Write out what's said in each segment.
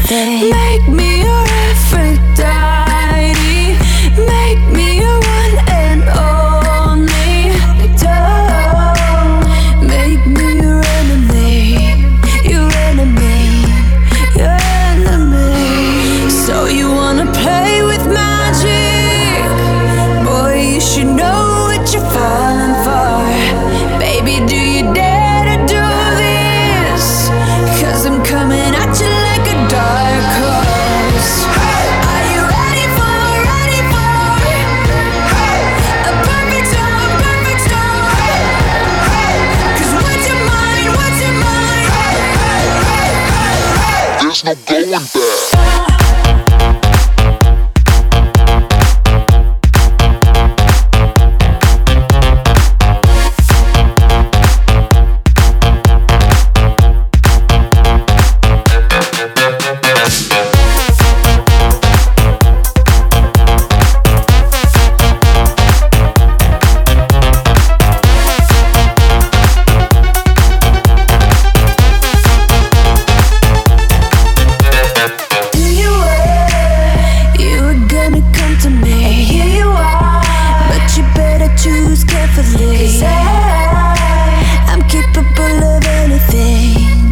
everything. Make me your Aphrodite. Make me your one and only. Don't make me your enemy. Your enemy. Your enemy. So you wanna play with magic? Boy, you should know what you're falling for. Baby, do you dare to do this? 'Cause I'm coming at you like a dark horse. Are you ready for a perfect storm, perfect storm? 'Cause what's your mind, what's your mind? There's no going back. Choose carefully, 'cause I'm capable of anything,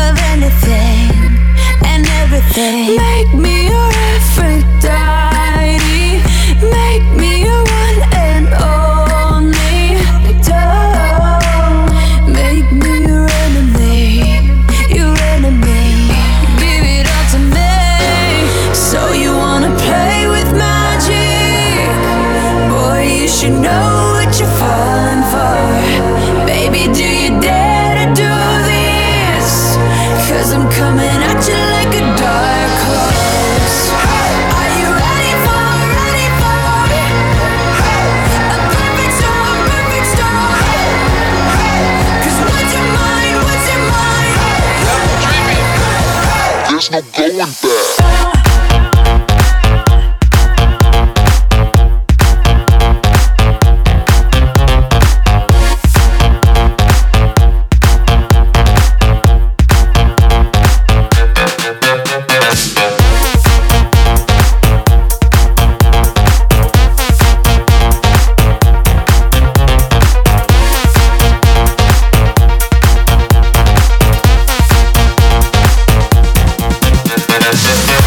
and everything. Make me your Aphrodite. Make me your one and only. Don't make me your enemy. Your enemy. Give it all to me. So you wanna play with magic? Boy, you should know what you're falling for. Baby, do you dare to do this? 'Cause I'm coming at you like a dark horse. Are you ready for a perfect storm, perfect storm? 'Cause what's your mind, what's your mind? There's no going back. We'll be right back.